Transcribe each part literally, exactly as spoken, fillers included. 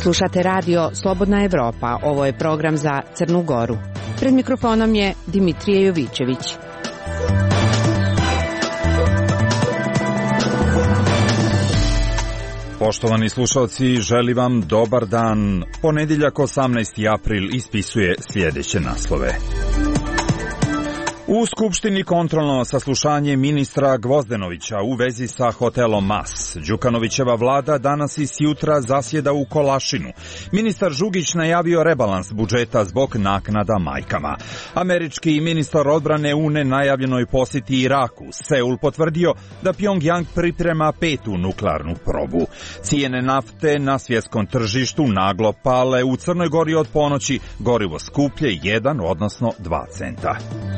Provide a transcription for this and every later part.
Slušate radio Slobodna Evropa, ovo je program za Crnu Goru. Pred mikrofonom je Dimitrije Jovićević. Poštovani slušalci, želim vam dobar dan. Ponedjeljak osamnaesti april ispisuje sljedeće naslove. U Skupštini kontrolno saslušanje ministra Gvozdenovića u vezi sa hotelom Mas. Đukanovićeva vlada danas i sjutra zasjeda u Kolašinu. Ministar Žugić najavio rebalans budžeta zbog naknada majkama. Američki ministar odbrane u nenajavljenoj posjeti Iraku. Seul potvrdio da Pjongjang priprema petu nuklearnu probu. Cijene nafte na svjetskom tržištu naglo pale. U Crnoj Gori od ponoći gorivo skuplje jedan, odnosno dva centa.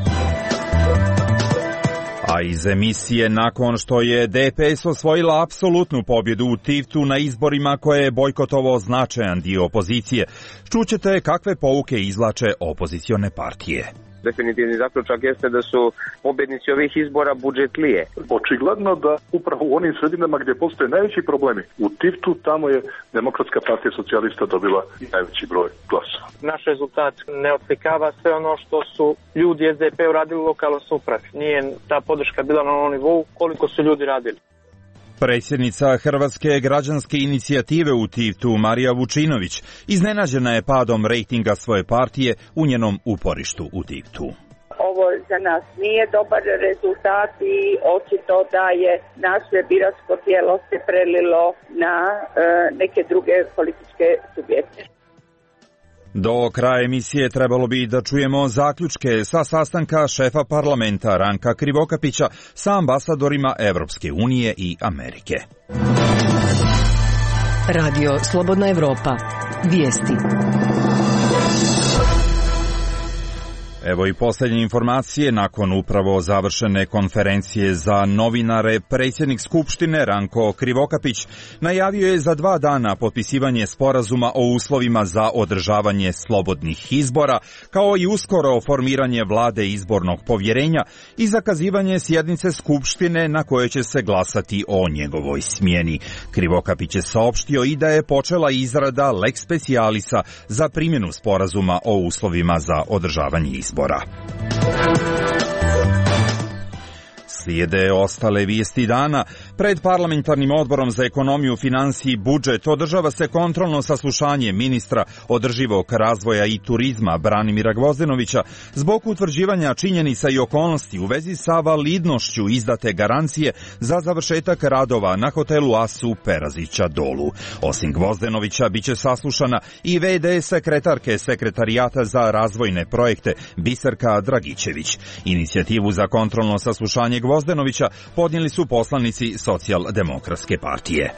A iz emisije nakon što je D P S osvojila apsolutnu pobjedu u Tivtu na izborima koje je bojkotovao značajan dio opozicije, čućete kakve pouke izvlače opozicione partije. Definitivni zaključak jeste da su pobjednici ovih izbora budžetlije. Očigledno da upravo u onim sredinama gdje postoje najveći problemi, u Tivtu, tamo je Demokratska partija socijalista dobila najveći broj glasova. Naš rezultat ne odslikava sve ono što su ljudi S D P uradili u lokalnoj samoupravi. Nije ta podrška bila na onom nivou koliko su ljudi radili. Predsjednica Hrvatske građanske inicijative u Tivtu, Marija Vučinović, iznenađena je padom rejtinga svoje partije u njenom uporištu u Tivtu. Ovo za nas nije dobar rezultat i očito da je naše biračko tijelo se prelilo na e, neke druge političke subjekte. Do kraja emisije trebalo bi da čujemo zaključke sa sastanka šefa parlamenta Ranka Krivokapića sa ambasadorima Evropske unije i Amerike. Radio Slobodna Evropa. Vijesti. Evo i posljednje informacije. Nakon upravo završene konferencije za novinare, predsjednik Skupštine Ranko Krivokapić najavio je za dva dana potpisivanje sporazuma o uslovima za održavanje slobodnih izbora, kao i uskoro formiranje vlade izbornog povjerenja i zakazivanje sjednice Skupštine na kojoj će se glasati o njegovoj smjeni. Krivokapić je saopštio i da je počela izrada lex specialisa za primjenu sporazuma o uslovima za održavanje izbora. Izbora. Slijede ostale vijesti dana. Pred parlamentarnim odborom za ekonomiju, financije i budžet održava se kontrolno saslušanje ministra održivog razvoja i turizma Branimira Gvozdenovića zbog utvrđivanja činjenica i okolnosti u vezi sa validnošću izdate garancije za završetak radova na hotelu As u Perazića Dolu. Osim Gvozdenovića biće saslušana i V D sekretarke Sekretarijata za razvojne projekte Biserka Dragićević. Inicijativu za kontrolno saslušanje Gvozdenovića podnijeli su poslanici Socijaldemokratske partije.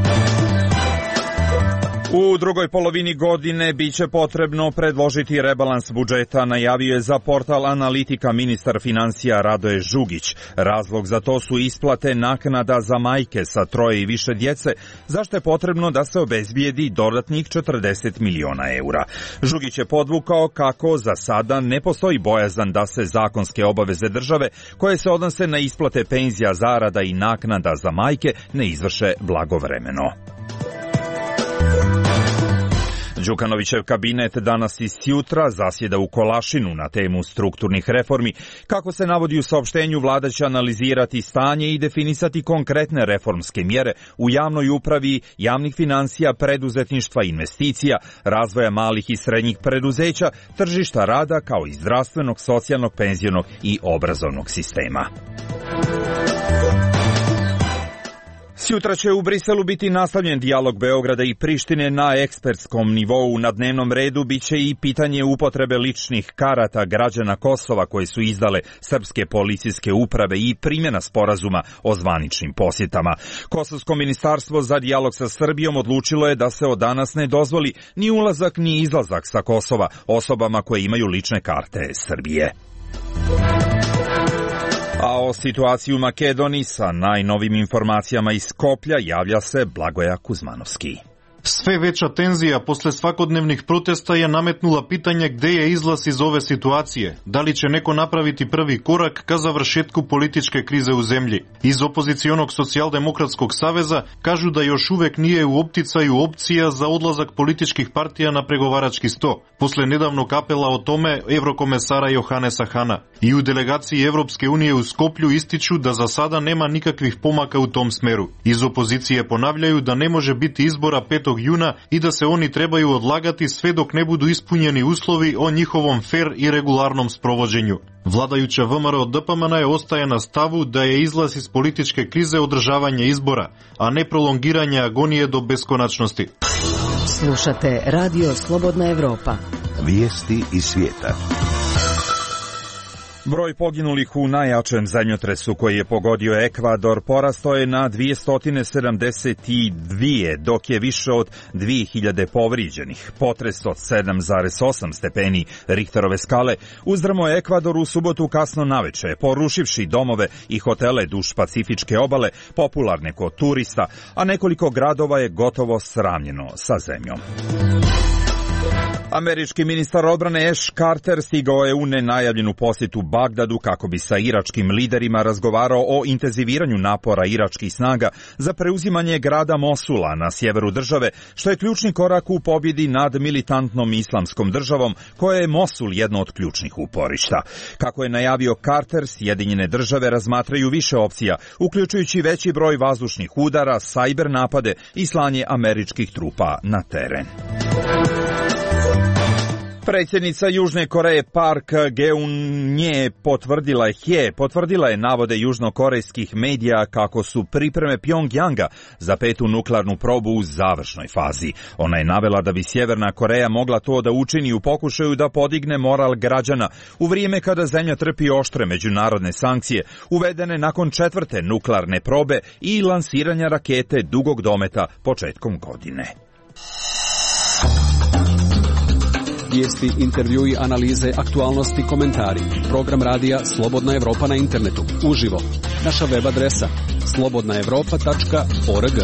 U drugoj polovini godine biće potrebno predložiti rebalans budžeta, najavio je za portal Analitika ministar financija Radoje Žugić. Razlog za to su isplate naknada za majke sa troje i više djece, zašto je potrebno da se obezbijedi dodatnih četrdeset miliona eura. Žugić je podvukao kako za sada ne postoji bojazan da se zakonske obaveze države, koje se odnose na isplate penzija, zarada i naknada za majke, ne izvrše blagovremeno. Đukanovićev kabinet danas i sjutra zasjeda u Kolašinu na temu strukturnih reformi. Kako se navodi u saopštenju, vlada će analizirati stanje i definisati konkretne reformske mjere u javnoj upravi, javnih financija, preduzetništva, investicija, razvoja malih i srednjih preduzeća, tržišta rada kao i zdravstvenog, socijalnog, penzionog i obrazovnog sistema. Sjutra će u Briselu biti nastavljen dijalog Beograda i Prištine na ekspertskom nivou. Na dnevnom redu biće i pitanje upotrebe ličnih karata građana Kosova koje su izdale srpske policijske uprave i primjena sporazuma o zvaničnim posjetama. Kosovsko ministarstvo za dijalog sa Srbijom odlučilo je da se od danas ne dozvoli ni ulazak ni izlazak sa Kosova osobama koje imaju lične karte Srbije. A o situaciji u Makedoniji sa najnovim informacijama iz Skoplja javlja se Blagoja Kuzmanovski. Sve veća tenzija posle svakodnevnih protesta je nametnula pitanje gde je izlaz iz ove situacije. Da li će neko napraviti prvi korak ka završetku političke krize u zemlji? Iz opozicionog socijaldemokratskog saveza kažu da još uvek nije u opticaju opcija za odlazak političkih partija na pregovarački sto, posle nedavnog apela o tome evrokomesara Johanesa Hana. I u delegaciji Evropske unije u Skoplju ističu da za sada nema nikakvih pomaka u tom smeru. Iz opozicije ponavljaju da ne može biti izbora petog juna i da se oni trebaju odlagati sve dok ne budu ispunjeni uslovi o njihovom fer i regularnom sprovođenju. Vladajuća V M R D P M N je ostaje na stavu da je izlaz iz političke krize održavanje izbora, a ne prolongiranje agonije do beskonačnosti. Slušate Radio Slobodna Evropa. Vijesti iz svijeta. Broj poginulih u najjačem zemljotresu koji je pogodio Ekvador porastao je na dvesta sedamdeset dva, dok je više od dve hiljade povrijeđenih. Potres od sedam zarez osam stepeni Richterove skale uzdrmao je Ekvador u subotu kasno naveče, porušivši domove i hotele duž Pacifičke obale, popularne kod turista, a nekoliko gradova je gotovo sravnjeno sa zemljom. Američki ministar odbrane Ash Carter stigao je u nenajavljenu posjetu Bagdadu kako bi sa iračkim liderima razgovarao o intenziviranju napora iračkih snaga za preuzimanje grada Mosula na sjeveru države, što je ključni korak u pobjedi nad militantnom islamskom državom, koja je Mosul jedno od ključnih uporišta. Kako je najavio Carter, Sjedinjene države razmatraju više opcija, uključujući veći broj vazdušnih udara, sajber napade i slanje američkih trupa na teren. Predsjednica Južne Koreje Park Geun-hye potvrdila je, potvrdila je navode južnokorejskih medija kako su pripreme Pjongjanga za petu nuklearnu probu u završnoj fazi. Ona je navela da bi Sjeverna Koreja mogla to da učini u pokušaju da podigne moral građana u vrijeme kada zemlja trpi oštre međunarodne sankcije uvedene nakon četvrte nuklearne probe i lansiranja rakete dugog dometa početkom godine. Vijesti, intervjui, analize, aktualnosti, komentari. Program radija Slobodna Evropa na internetu. Uživo. Naša web adresa slobodna evropa tačka org.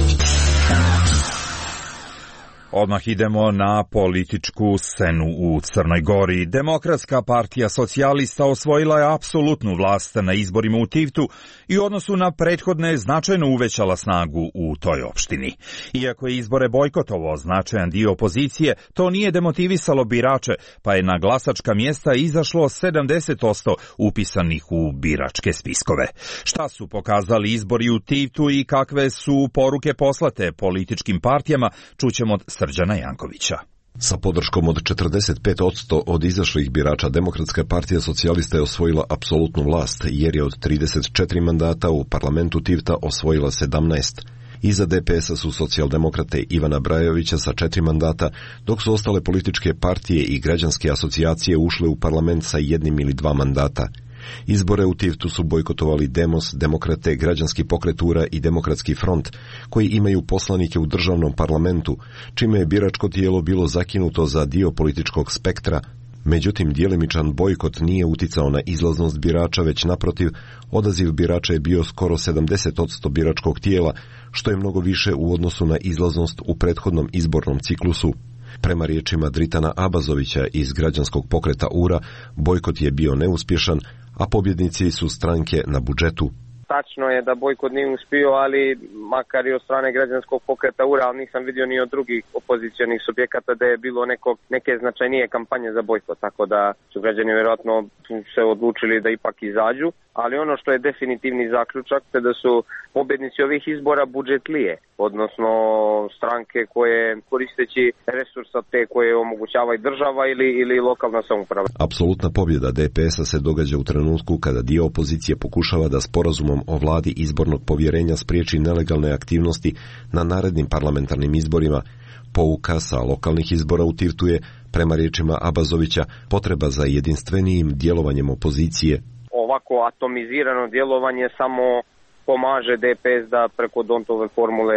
Odmah idemo na političku scenu u Crnoj Gori. Demokratska partija socijalista osvojila je apsolutnu vlast na izborima u Tivtu i u odnosu na prethodne značajno uvećala snagu u toj opštini. Iako je izbore bojkotovao značajan dio opozicije, to nije demotivisalo birače, pa je na glasačka mjesta izašlo sedamdeset posto upisanih u biračke spiskove. Šta su pokazali izbori u Tivtu i kakve su poruke poslate političkim partijama, čućemo od Srđana Jankovića. Sa podrškom od četrdeset pet posto od izašlih birača Demokratska partija socijalista je osvojila apsolutnu vlast, jer je od trideset četiri mandata u parlamentu Tivta osvojila sedamnaest. Iza D P S-a su socijaldemokrate Ivana Brajovića sa četiri mandata, dok su ostale političke partije i građanske asocijacije ušle u parlament sa jednim ili dva mandata. Izbore u Tivtu su bojkotovali Demos, Demokrate, Građanski pokret U R A i Demokratski front, koji imaju poslanike u državnom parlamentu, čime je biračko tijelo bilo zakinuto za dio političkog spektra. Međutim, djelimičan bojkot nije uticao na izlaznost birača, već naprotiv, odaziv birača je bio skoro sedamdeset posto biračkog tijela, što je mnogo više u odnosu na izlaznost u prethodnom izbornom ciklusu. Prema riječima Dritana Abazovića iz Građanskog pokreta U R A, bojkot je bio neuspješan, a pobjednici su stranke na budžetu. Tačno je da bojkot nije uspio, ali makar i od strane Građanskog pokreta U R A, ali nisam vidio ni od drugih opozicionih subjekata da je bilo neko, neke značajnije kampanje za bojkot, tako da su građani vjerojatno se odlučili da ipak izađu. Ali ono što je definitivni zaključak je da su pobjednici ovih izbora budžetlije, odnosno stranke koje koristeći resursa te koje omogućava i država ili, ili lokalna samouprava. Apsolutna pobjeda D P S-a se događa u trenutku kada dio opozicije pokušava da sporazumom o vladi izbornog povjerenja spriječi nelegalne aktivnosti na narednim parlamentarnim izborima. Pouka sa lokalnih izbora u Tivtu je, prema riječima Abazovića, potreba za jedinstvenijim djelovanjem opozicije. Ovako atomizirano djelovanje samo pomaže D P S da preko Dontove formule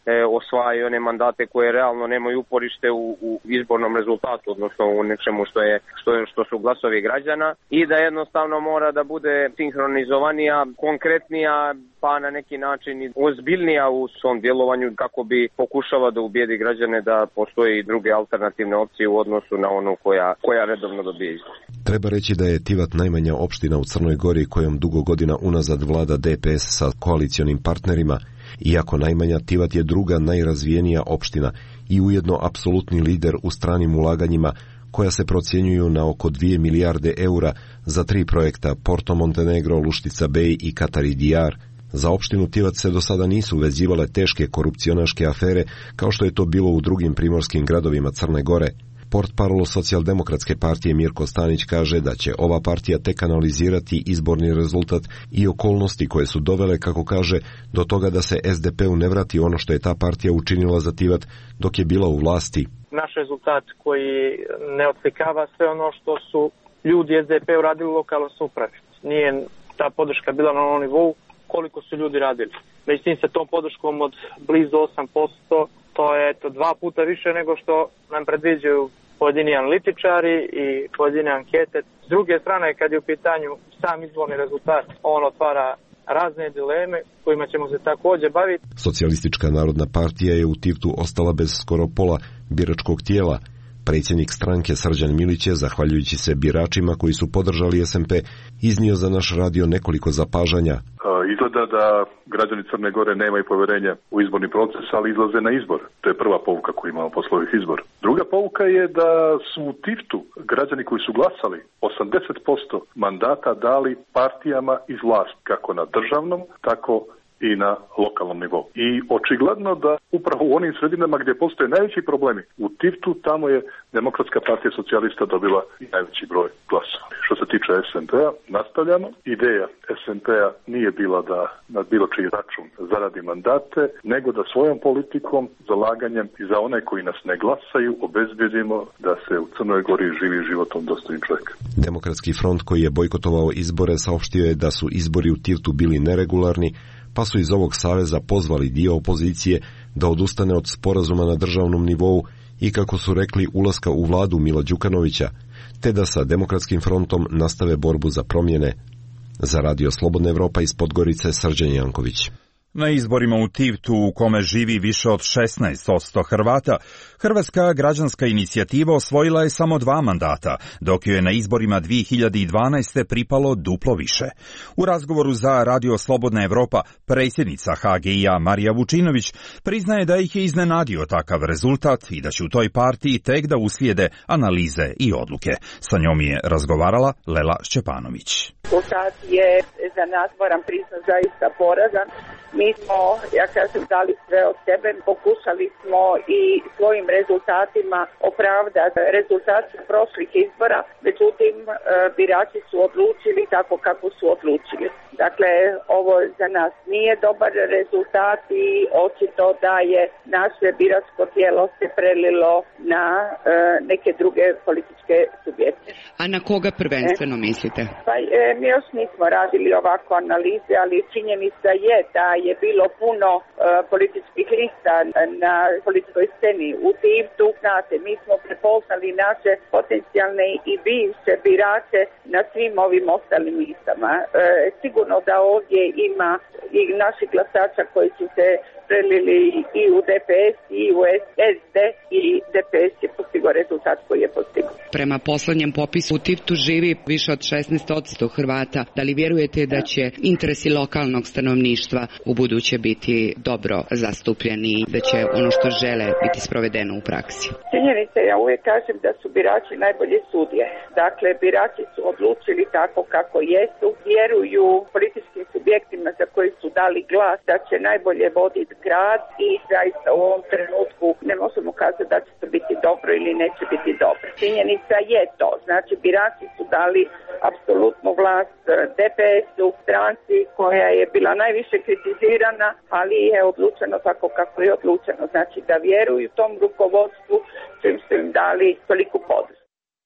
e, osvajaju one mandate koje realno nemaju uporište u, u izbornom rezultatu, odnosno u nečemu što je što je što su glasovi građana, i da jednostavno mora da bude sinhronizovanija, konkretnija, pa na neki način i ozbiljnija u svom djelovanju kako bi pokušala da ubijedi građane da postoje i druge alternativne opcije u odnosu na onu koja, koja redovno dobije izbor. Treba reći da je Tivat najmanja opština u Crnoj Gori kojom dugo godina unazad vlada D P S sa koalicionim partnerima. Iako najmanja, Tivat je druga najrazvijenija opština i ujedno apsolutni lider u stranim ulaganjima koja se procjenjuju na oko dvije milijarde eura za tri projekta Porto Montenegro, Luštica Bej i Katari Dijar. Za opštinu Tivat se do sada nisu vezivale teške korupcionaške afere kao što je to bilo u drugim primorskim gradovima Crne Gore. Portparol Socijaldemokratske partije Mirko Stanić kaže da će ova partija tek analizirati izborni rezultat i okolnosti koje su dovele, kako kaže, do toga da se S D P-u ne vrati ono što je ta partija učinila za Tivat dok je bila u vlasti. Naš rezultat koji ne odslikava sve ono što su ljudi S D P uradili u lokalnoj samoupravi. Nije ta podrška bila na onom nivou koliko su ljudi radili. Međutim, sa tom podrškom od blizu osam posto, to je eto dva puta više nego što nam predviđaju pojedini analitičari i pojedine ankete. S druge strane, kad je u pitanju sam izborni rezultat, on otvara razne dileme kojima ćemo se također baviti. Socijalistička narodna partija je u Tivtu ostala bez skoro pola biračkog tijela. Predsjednik stranke Srđan Milić je, zahvaljujući se biračima koji su podržali S N P, iznio za naš radio nekoliko zapažanja. Izgleda da građani Crne Gore nemaju povjerenja u izborni proces, ali izlaze na izbor. To je prva pouka koju imamo posle ovih izbora. Druga pouka je da su u Tivtu građani koji su glasali osamdeset posto mandata dali partijama iz vlasti, kako na državnom, tako i na lokalnom nivou. I očigledno da upravo u onim sredinama gdje postoje najveći problemi, u Tivtu, tamo je Demokratska partija socijalista dobila najveći broj glasova. Što se tiče S N P-a, nastavljamo. Ideja S N P-a nije bila da na bilo čiji račun zaradi mandate, nego da svojom politikom, zalaganjem i za one koji nas ne glasaju obezbjedimo da se u Crnoj Gori živi životom dostojnim čovjeka. Demokratski front koji je bojkotovao izbore saopštio je da su izbori u Tivtu bili neregularni, pa su iz ovog saveza pozvali dio opozicije da odustane od sporazuma na državnom nivou i, kako su rekli, ulaska u vladu Mila Đukanovića, te da sa Demokratskim frontom nastave borbu za promjene. Za Radio Slobodna Evropa iz Podgorice, Srđan Janković. Na izborima u Tivtu, u kome živi više od šesnaest posto Hrvata, Hrvatska građanska inicijativa osvojila je samo dva mandata, dok joj je na izborima dvije hiljade dvanaeste. pripalo duplo više. U razgovoru za Radio Slobodna Evropa, predsjednica H G I-a Marija Vučinović priznaje da ih je iznenadio takav rezultat i da će u toj partiji tek da uslijede analize i odluke. Sa njom je razgovarala Lela Šćepanović. Rezultat je za nas, moram priznati, zaista porazan. Mi smo, ja kažem, dali sve od sebe, pokušali smo i svojim rezultatima opravdati rezultat prošlih izbora, međutim birači su odlučili tako kako su odlučili. Dakle, ovo za nas nije dobar rezultat i očito da je naše biračko tijelo se prelilo na e, neke druge političke subjekte. A na koga prvenstveno e, mislite? Pa, e, mi još nismo radili ovako analize, ali činjenica je da je bilo puno e, političkih lista na političkoj sceni u Tivtu. Znate, mi smo prepoznali naše potencijalne i bivše birače na svim ovim ostalim listama. E, sigurno da ovdje ima i naših glasača koji su se prelili i u D P S i u S D i D P S je postigao rezultat koji je postigao. Prema posljednjem popisu u Tivtu živi više od šesnaest posto Hrvata. Da li vjerujete da će interesi lokalnog stanovništva u buduće biti dobro zastupljeni, da će ono što žele biti sprovedeno u praksi? Činjenica, ja uvijek kažem da su birači najbolje sudije. Dakle, birači su odlučili tako kako jesu, vjeruju političkim subjektima za koji su dali glas da će najbolje voditi grad i zaista u ovom trenutku ne možemo kazati da će to biti dobro ili neće biti dobro. Činjenica je to. Znači, birači su dali apsolutnu vlast D P S-u, stranci koja je bila najviše kritizirana, ali je odlučeno tako kako je odlučeno. Znači, da vjeruju tom rukovodstvu čim su im dali toliku podršku.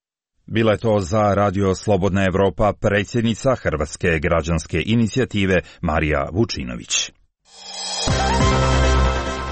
Bila je to za Radio Slobodna Evropa predsjednica Hrvatske građanske inicijative Marija Vučinović.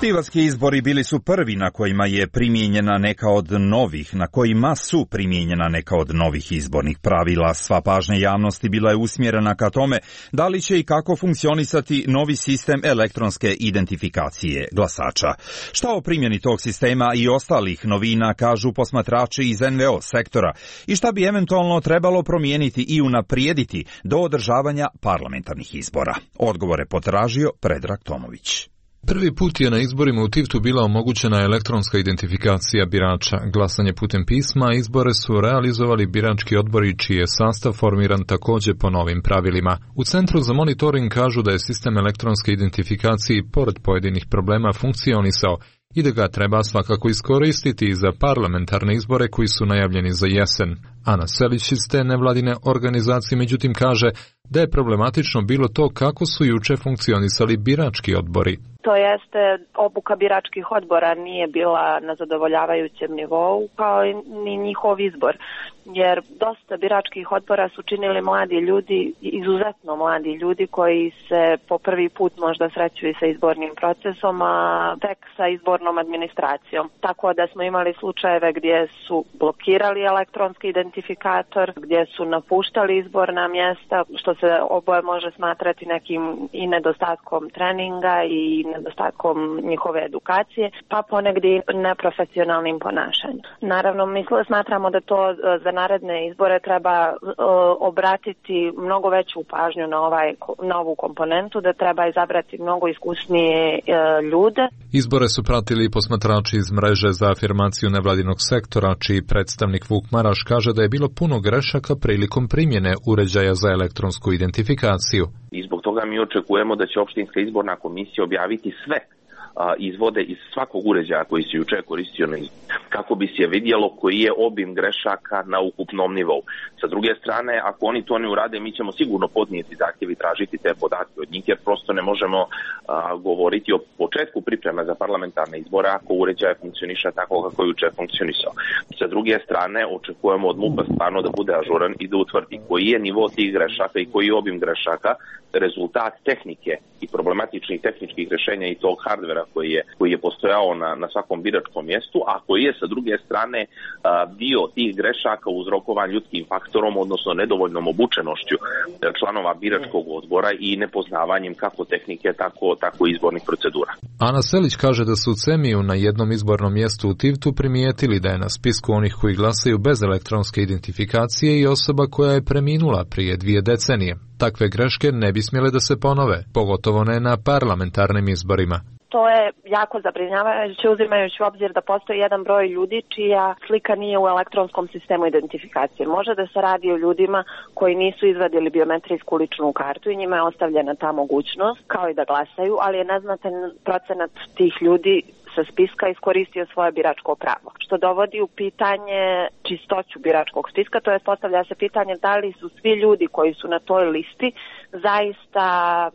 Tivatski izbori bili su prvi na kojima je primijenjena neka od novih, na kojima su primijenjena neka od novih izbornih pravila. Sva pažnja javnosti bila je usmjerena ka tome da li će i kako funkcionisati novi sistem elektronske identifikacije glasača. Šta o primjeni tog sistema i ostalih novina kažu posmatrači iz en ve o sektora i šta bi eventualno trebalo promijeniti i unaprijediti do održavanja parlamentarnih izbora? Odgovore potražio Predrag Tomović. Prvi put je na izborima u Tivtu bila omogućena elektronska identifikacija birača. Glasanje putem pisma, izbore su realizovali birački odbori čiji je sastav formiran također po novim pravilima. U Centru za monitoring kažu da je sistem elektronske identifikacije pored pojedinih problema funkcionisao i da ga treba svakako iskoristiti za parlamentarne izbore koji su najavljeni za jesen. Ana Selić iz te nevladine organizacije međutim kaže da je problematično bilo to kako su juče funkcionisali birački odbori. To jeste, obuka biračkih odbora nije bila na zadovoljavajućem nivou, kao i ni njihov izbor. Jer dosta biračkih odbora su činili mladi ljudi, izuzetno mladi ljudi koji se po prvi put možda srećuju sa izbornim procesom, a tek sa izbornom administracijom. Tako da smo imali slučajeve gdje su blokirali elektronski identifikator, gdje su napuštali izborna mjesta, što se oboje može smatrati nekim i nedostatkom treninga i nedostatkom njihove edukacije, pa ponegdje i neprofesionalnim ponašanjem. Naravno, mi smatramo da to za naredne izbore treba uh, obratiti mnogo veću pažnju na, ovaj, na ovu komponentu, da treba izabrati mnogo iskusnije uh, ljude. Izbore su pratili posmatrači iz mreže za afirmaciju nevladinog sektora, čiji predstavnik Vuk Maraš kaže da je bilo puno grešaka prilikom primjene uređaja za elektronsku identifikaciju. I zbog toga mi očekujemo da će opštinska izborna komisija objaviti sve a, izvode iz svakog uređaja koji se juče koristio na izbor, kako bi se vidjelo koji je obim grešaka na ukupnom nivou. Sa druge strane, ako oni to ne urade, mi ćemo sigurno podnijeti zahtjev i tražiti te podatke od njih, jer prosto ne možemo a, govoriti o početku priprema za parlamentarne izbore ako uređaj funkcioniše tako kako je juče funkcionisao. Sa druge strane, očekujemo od MUP-a stvarno da bude ažuran i da utvrdi koji je nivo tih grešaka i koji je obim grešaka, rezultat tehnike i problematičnih tehničkih rješenja i tog hardvera koji je, koji je postojao na, na svakom biračkom mjestu, a koji je sa druge strane a, dio tih grešaka uzrokovan ljudskim faktorom, odnosno nedovoljnom obučenošću članova biračkog odbora i nepoznavanjem kako tehnike, tako, tako izbornih procedura. Ana Selić kaže da su u Cemiju na jednom izbornom mjestu u Tivtu primijetili da je na spisku onih koji glasaju bez elektronske identifikacije i osoba koja je preminula prije dvije decenije. Takve greške ne bi smjele da se ponove, pogotovo ne na parlamentarnim izborima. To je jako zabrinjavajuće uzimajući u obzir da postoji jedan broj ljudi čija slika nije u elektronskom sistemu identifikacije. Može da se radi o ljudima koji nisu izvadili biometrijsku ličnu kartu i njima je ostavljena ta mogućnost, kao i da glasaju, ali je neznatan procenat tih ljudi sa spiska iskoristio svoje biračko pravo, što dovodi u pitanje čistoću biračkog spiska, to je postavlja se pitanje da li su svi ljudi koji su na toj listi zaista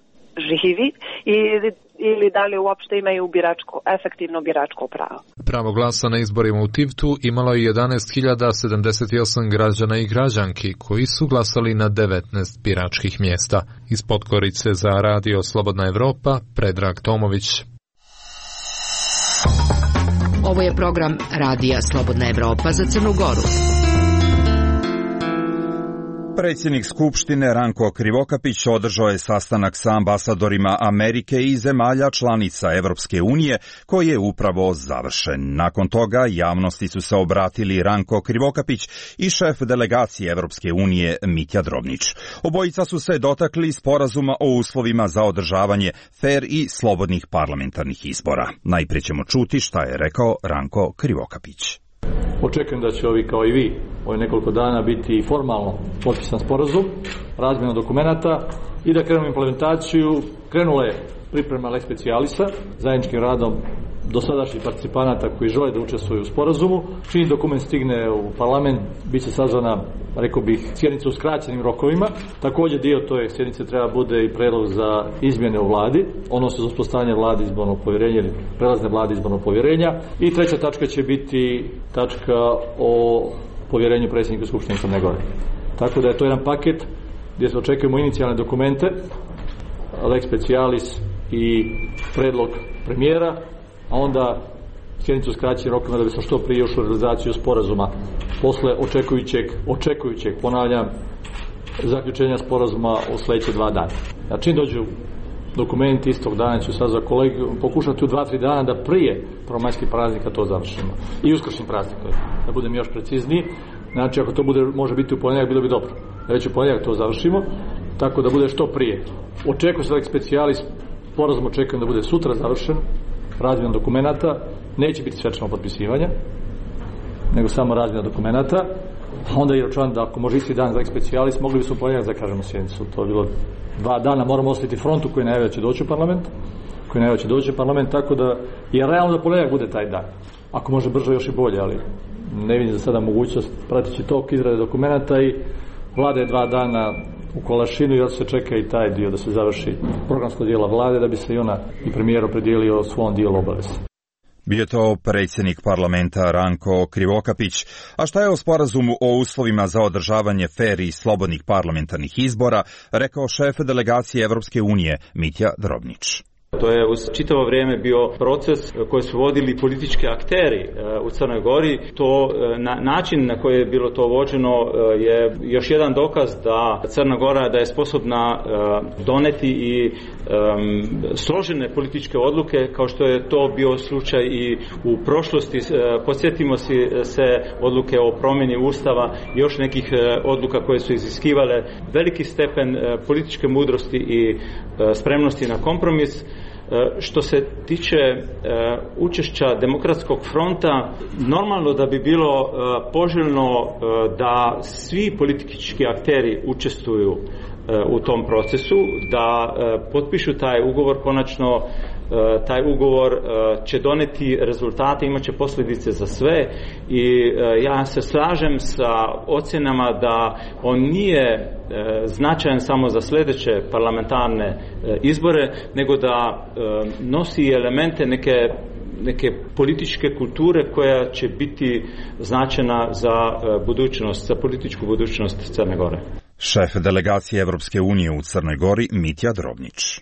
živi i ili da li uopšte imaju biračko, efektivno biračko pravo. Pravo glasa na izborima u Tivtu imalo je jedanaest hiljada sedamdeset osam građana i građanki koji su glasali na devetnaest biračkih mjesta. Iz Podgorice za Radio Slobodna Evropa, Predrag Tomović. Ovo je program Radija Slobodna Evropa za Crnu Goru. Predsjednik Skupštine Ranko Krivokapić održao je sastanak sa ambasadorima Amerike i zemalja članica Evropske unije koji je upravo završen. Nakon toga javnosti su se obratili Ranko Krivokapić i šef delegacije Evropske unije Mitja Drobnić. Obojica su se dotakli sporazuma o uslovima za održavanje fer i slobodnih parlamentarnih izbora. Najprije ćemo čuti šta je rekao Ranko Krivokapić. Očekujem da će ovi kao i vi ovih nekoliko dana biti formalno potpisan sporazum, razmjena dokumenata i da krenemo implementaciju. Krenula je priprema lex specialisa zajedničkim radom dosadašnjih participanata koji žele da učestvuju u sporazumu. Čim dokument stigne u parlament, bit će sazvana, rekao bih, sjednica u skraćenim rokovima. Također dio toj sjednice treba bude i predlog za izmjene u vladi, odnosno za uspostavljanje vlade izbornog povjerenja ili prelazne vlade izbornog povjerenja. I treća tačka će biti tačka o povjerenju predsjednika Skupštine Crne Gore. Tako da je to jedan paket gdje se očekujemo inicijalne dokumente, lex specialis i predlog premijera a onda sjednicu skraćenim rokovima da bi se što prije još u realizaciju sporazuma posle očekujućeg, očekujućeg, ponavljam, zaključenja sporazuma u sledeće dva dana. Znači, čim dođu dokumenti istog dana ću sad za kolegu pokušati u dva, tri dana da prije prvomajskih praznika to završimo. I uskršnjih praznika, da budem još precizniji. Znači, ako to bude, može biti u ponedjeljak, bilo bi dobro. Da već u ponedjeljak to završimo, tako da bude što prije. Očekujem se da specijalis, sporazum očekujem da bude sutra završen, razmjena dokumenata, neće biti svečano potpisivanja, nego samo razmjena dokumenata. Onda je računam da ako može isti dan za specijalis, mogli bi smo ponedjeljak zakažemo sjednicu. To je bilo dva dana, moramo ostaviti frontu koji najavlja će doći u parlament, koji najavlja će doći u parlament, tako da je realno da ponedjeljak bude taj dan. Ako može brže, još i bolje, ali ne vidim za sada mogućnost, pratići tok izrade dokumenata i vlada je dva dana u kolašinu i se čeka i taj dio da se završi programsko dijela vlade, da bi se i ona i premijer opredijelio svom dijelu obaveze. Bio to predsjednik parlamenta Ranko Krivokapić. A šta je o sporazumu o uslovima za održavanje fer i slobodnih parlamentarnih izbora, rekao šef delegacije Evropske unije Mitja Drobnić. To je uz čitavo vrijeme bio proces koji su vodili politički akteri u Crnoj Gori. To na, način na koji je bilo to vođeno je još jedan dokaz da Crna Gora da je sposobna doneti i um, složene političke odluke kao što je to bio slučaj i u prošlosti. Podsjetimo si se odluke o promjeni Ustava i još nekih odluka koje su iziskivale veliki stepen političke mudrosti i spremnosti na kompromis. Što se tiče učešća Demokratskog fronta, normalno da bi bilo poželjno da svi politički akteri učestvuju u tom procesu, da potpišu taj ugovor. Konačno taj ugovor će doneti rezultate, imat će posljedice za sve i ja se slažem sa ocjenama da on nije značajan samo za sljedeće parlamentarne izbore, nego da nosi elemente neke neke političke kulture koja će biti značajna za budućnost, za političku budućnost Crne Gore. Šef delegacije Evropske unije u Crnoj Gori Mitja Drobnić.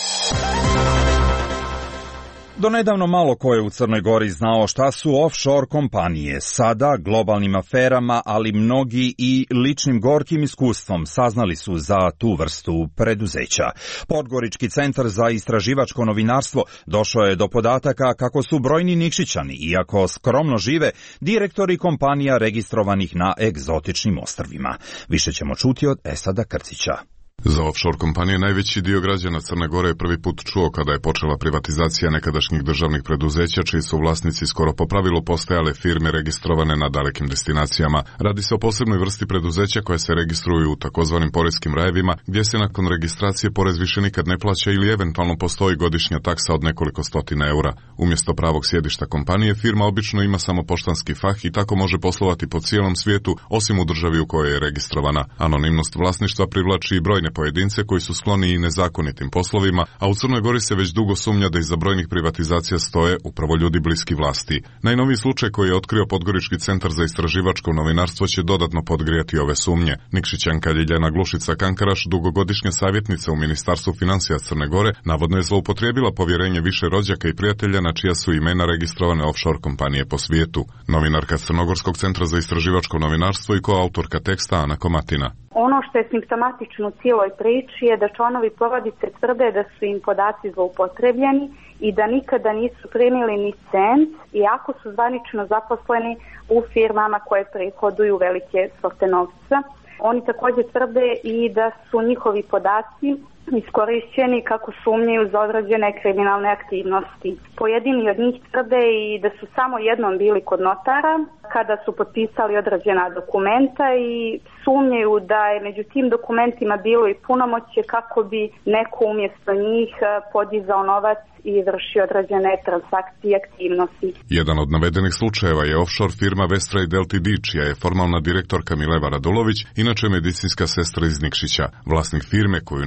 Donedavno malo ko je u Crnoj Gori znao šta su offshore kompanije. Sada globalnim aferama, ali mnogi i ličnim gorkim iskustvom saznali su za tu vrstu preduzeća. Podgorički centar za istraživačko novinarstvo došao je do podataka kako su brojni Nikšićani, iako skromno žive, direktori kompanija registrovanih na egzotičnim ostrvima. Više ćemo čuti od Esada Krcića. Za offshore kompanije najveći dio građana Crne Gore je prvi put čuo kada je počela privatizacija nekadašnjih državnih preduzeća, čiji su vlasnici skoro po pravilu postajale firme registrovane na dalekim destinacijama. Radi se o posebnoj vrsti preduzeća koje se registruju u takozvanim porezkim rajevima, gdje se nakon registracije porez više nikad ne plaća ili eventualno postoji godišnja taksa od nekoliko stotina eura. Umjesto pravog sjedišta kompanije, firma obično ima samo poštanski fah i tako može poslovati po cijelom svijetu, osim u državi u kojoj je registrovana. Anonimnost vlasništva privlači i brojne pojedince koji su skloni i nezakonitim poslovima, a u Crnoj Gori se već dugo sumnja da iza brojnih privatizacija stoje upravo ljudi bliski vlasti. Najnoviji slučaj koji je otkrio Podgorički centar za istraživačko novinarstvo će dodatno podgrijati ove sumnje. Nikšićanka Ljiljana Glušica Kankaraš, dugogodišnja savjetnica u Ministarstvu financija Crne Gore, navodno je zloupotrijebila povjerenje više rođaka i prijatelja na čija su imena registrovane offshore kompanije po svijetu. Novinarka Crnogorskog centra za istraživačko novinarstvo i koautorka teksta Ana Komatina. Ono što je simptomatično u cijeloj priči je da članovi porodice tvrde da su im podaci zloupotrebljeni i da nikada nisu primili ni cent, iako su zvanično zaposleni u firmama koje prihoduju velike svote novca. Oni također tvrde i da su njihovi podaci iskorišćeni kako sumnjaju za određene kriminalne aktivnosti. Pojedini od njih tvrde i da su samo jednom bili kod notara kada su potpisali određena dokumenta i sumnjaju da je među tim dokumentima bilo i punomoćje kako bi neko umjesto njih podizao novac i vršio određene transakcije i aktivnosti. Jedan od navedenih slučajeva je offshore firma Vestrade Ltd, čija je formalna direktorka Mileva Radulović, inače medicinska sestra iz Nikšića. Vlasnik firme, koju na papiru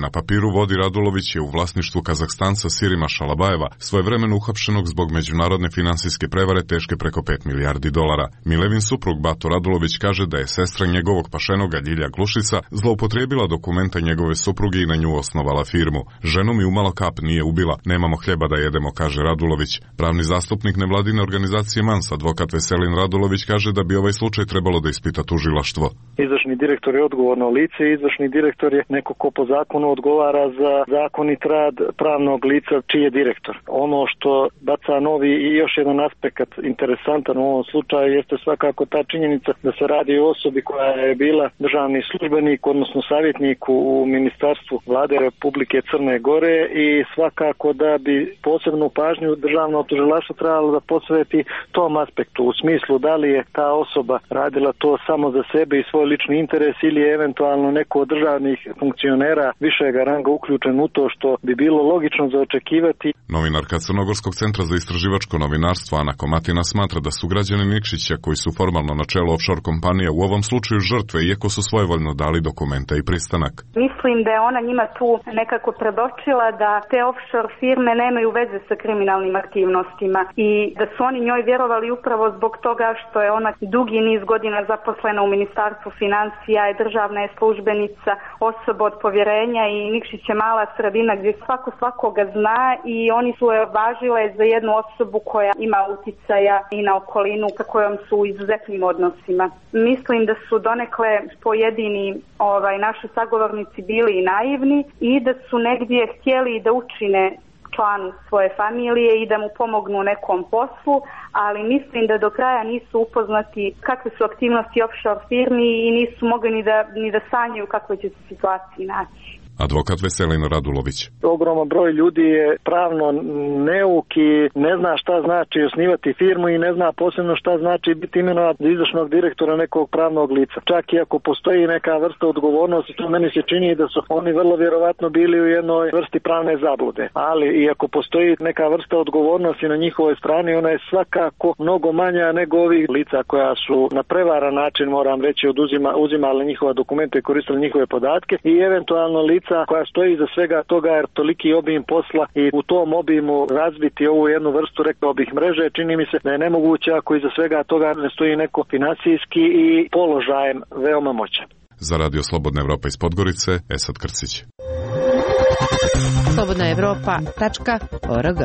Firu vodi Radulović je u vlasništvu Kazahstanca Sirima Šalabajeva, svojevremeno uhapšenog zbog međunarodne finansijske prevare teške preko pet milijardi dolara. Milevin suprug Bato Radulović kaže da je sestra njegovog pašenoga Ljilja Glušica zloupotrijebila dokumenta njegove supruge i na nju osnovala firmu. Ženu mi umalo kap nije ubila, nemamo hljeba da jedemo, kaže Radulović. Pravni zastupnik nevladine organizacije Mans, advokat Veselin Radulović, kaže da bi ovaj slučaj trebalo da ispita tužilaštvo. Izvršni direktor je odgovorno lice i izvršni direktor je neko ko po zakonu odgovara za zakonit rad pravnog lica čiji je direktor. Ono što baca novi i još jedan aspekt interesantan u ovom slučaju jeste svakako ta činjenica da se radi o osobi koja je bila državni službenik, odnosno savjetnik u Ministarstvu Vlade Republike Crne Gore i svakako da bi posebnu pažnju državno tužilaštvo trebalo da posveti tom aspektu, u smislu da li je ta osoba radila to samo za sebe i svoj lični interes ili je eventualno neko od državnih funkcionera višega ranga uključen u to, što bi bilo logično za očekivati. Novinarka Crnogorskog centra za istraživačko novinarstvo Ana Komatina smatra da su građani Nikšića, koji su formalno na čelu offshore kompanije, u ovom slučaju žrtve, iako su svojevoljno dali dokumenta i pristanak. Mislim da je ona njima tu nekako predočila da te offshore firme nemaju veze sa kriminalnim aktivnostima i da su oni njoj vjerovali upravo zbog toga što je ona dugi niz godina zaposlena u Ministarstvu financija, je državna je službenica, osoba od povjerenja i Nikšić je mala sredina gdje svako svakoga zna i oni su je važile za jednu osobu koja ima uticaja i na okolinu sa kojom su u izuzetnim odnosima. Mislim da su donekle pojedini ovaj, naši sagovornici bili i naivni i da su negdje htjeli da učine članu svoje familije i da mu pomognu u nekom poslu, ali mislim da do kraja nisu upoznati kakve su aktivnosti offshore firmi i nisu mogli ni da, ni da sanjaju kakve će se situaciji naći. Advokat Veselin Radulović. Ogroman broj ljudi je pravno neuk i ne zna šta znači osnivati firmu i ne zna posebno šta znači biti imenovan za izvršnog direktora nekog pravnog lica. Čak i ako postoji neka vrsta odgovornosti, to meni se čini da su oni vrlo vjerovatno bili u jednoj vrsti pravne zablude. Ali i ako postoji neka vrsta odgovornosti na njihovoj strani, ona je svakako mnogo manja nego ovih lica koja su na prevaran način, moram reći, oduzima, uzimali njihova dokumenta i koristili njihove podatke i eventualno lica koja stoji iza svega toga, jer toliki obim posla i u tom obimu razviti ovu jednu vrstu, rekao bih, mreže, čini mi se da je nemoguće ako iza svega toga ne stoji neko financijski i položajem veoma moćan. Za Radio Slobodna Evropa iz Podgorice, Esad Krcić. slobodna evropa tačka org.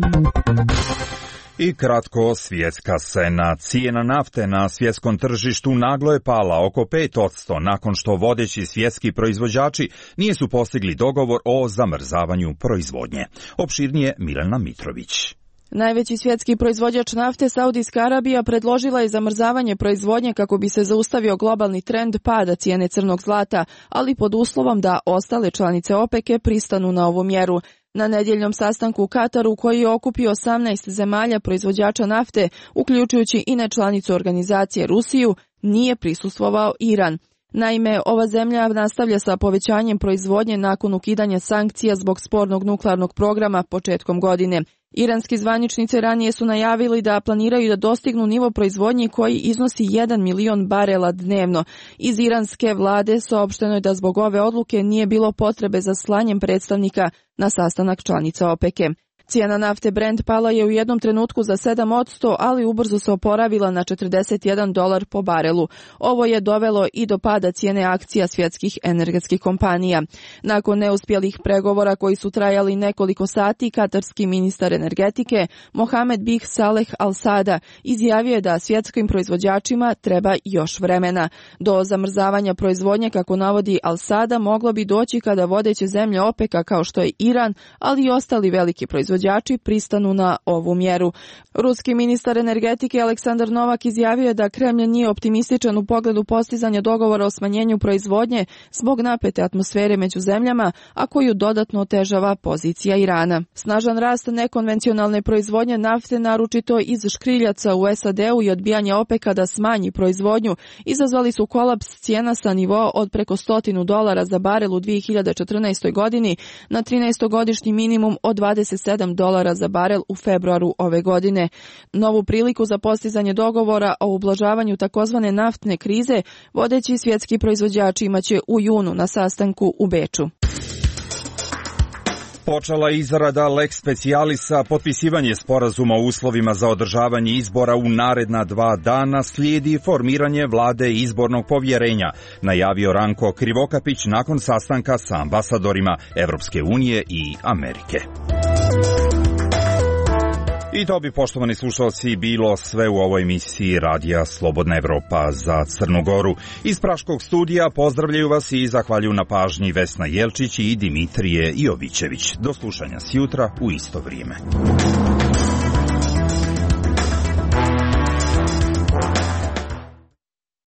I kratko, svjetska scena. Cijena nafte na svjetskom tržištu naglo je pala oko pet posto nakon što vodeći svjetski proizvođači nisu postigli dogovor o zamrzavanju proizvodnje. Opširnije Milena Mitrović. Najveći svjetski proizvođač nafte, Saudijska Arabija, predložila je zamrzavanje proizvodnje kako bi se zaustavio globalni trend pada cijene crnog zlata, ali pod uslovom da ostale članice OPEC-e pristanu na ovu mjeru. Na nedjeljnom sastanku u Kataru, koji je okupio osamnaest zemalja proizvođača nafte, uključujući i nečlanicu organizacije Rusiju, nije prisustvovao Iran. Naime, ova zemlja nastavlja sa povećanjem proizvodnje nakon ukidanja sankcija zbog spornog nuklearnog programa početkom godine. Iranski zvaničnici ranije su najavili da planiraju da dostignu nivo proizvodnje koji iznosi jedan milion barela dnevno. Iz iranske vlade saopšteno je da zbog ove odluke nije bilo potrebe za slanjem predstavnika na sastanak članica OPEC-e. Cijena nafte Brent pala je u jednom trenutku za sedam posto, ali ubrzo se oporavila na četrdeset jedan dolar po barelu. Ovo je dovelo i do pada cijene akcija svjetskih energetskih kompanija. Nakon neuspjelih pregovora koji su trajali nekoliko sati, katarski ministar energetike Mohamed Bih Saleh Al Sada izjavio je da svjetskim proizvođačima treba još vremena. Do zamrzavanja proizvodnje, kako navodi Al Sada, moglo bi doći kada vodeće zemlje OPEC-a kao što je Iran, ali i ostali veliki proizvođači pristanu na ovu mjeru. Ruski ministar energetike Aleksandar Novak izjavio je da Kremlj nije optimističan u pogledu postizanja dogovora o smanjenju proizvodnje zbog napete atmosfere među zemljama, a koju dodatno otežava pozicija Irana. Snažan rast nekonvencionalne proizvodnje nafte, naročito iz škriljaca u S A D-u i odbijanje OPEC-a da smanji proizvodnju, izazvali su kolaps cijena sa nivoa od preko stotinu dolara za barel u dvije hiljade četrnaestoj godini na trinaestogodišnji minimum od dvadeset sedam dolara za barel u februaru ove godine. Novu priliku za postizanje dogovora o ublažavanju takozvane naftne krize vodeći svjetski proizvođači imaće u junu na sastanku u Beču. Počela izrada lex specialisa, potpisivanje sporazuma o uslovima za održavanje izbora u naredna dva dana, slijedi formiranje vlade izbornog povjerenja, najavio Ranko Krivokapić nakon sastanka sa ambasadorima Evropske unije i Amerike. I to bi, poštovani slušalci, bilo sve u ovoj emisiji Radija Slobodna Evropa za Crnu Goru. Iz Praškog studija pozdravljaju vas i zahvaljuju na pažnji Vesna Jelčić i Dimitrije Jovićević. Do slušanja sjutra u isto vrijeme.